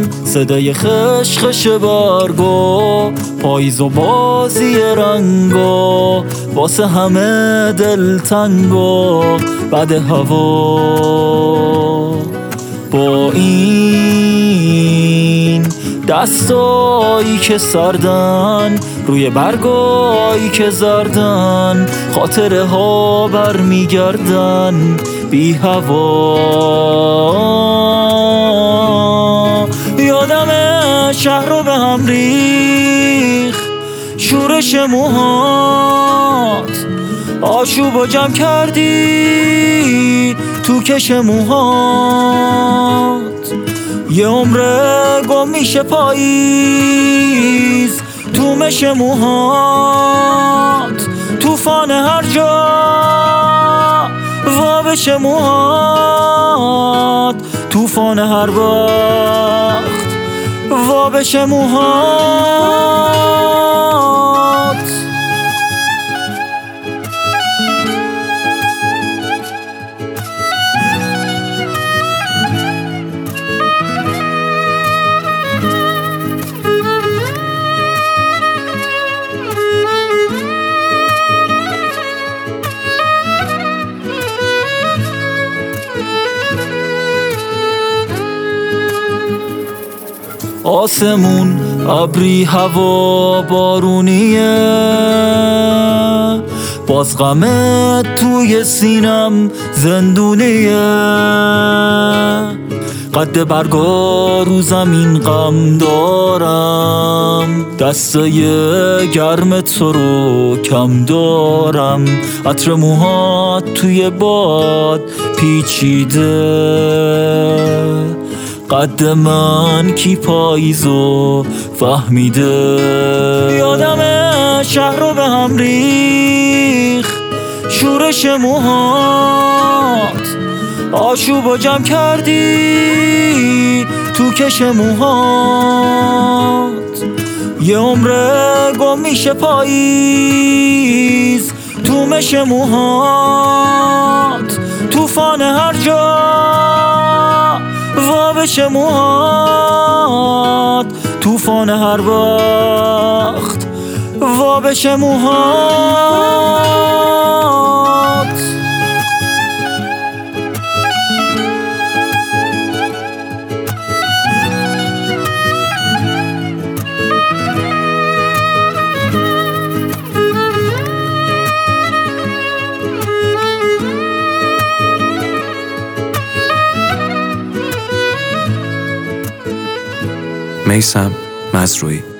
صدای خشخش برگا، پاییز و بازی رنگا، واسه همه دلتنگا بعد هوا. با این دستایی که سردن روی برگایی که زردن، خاطره ها برمیگردن بی هوا. یادم شهر رو به هم ریخ شورش موهات، آشوب و جمع کردی تو کش موهات. یه عمره گم میشه پاییز تو مش موهات، توفان هر جا وابش موهات، توفان هر وقت وابش موهات. آسمون ابری، هوا بارونیه، باز غمت توی سینم زندونیه. قد برگا رو زمین غم دارم، دستای گرم تو رو کم دارم. عطر موهات توی باد پیچیده، قد من کی پاییزو فهمیده. یادم شهر رو به هم ریخ شورش موهات، آشوب و جمع کردی تو کش موهات. یه عمره گم میشه پاییز تو مش موهات، توفان هر جا وابش موهات، توفان هر وقت وابش موهات. میثم مزروعی.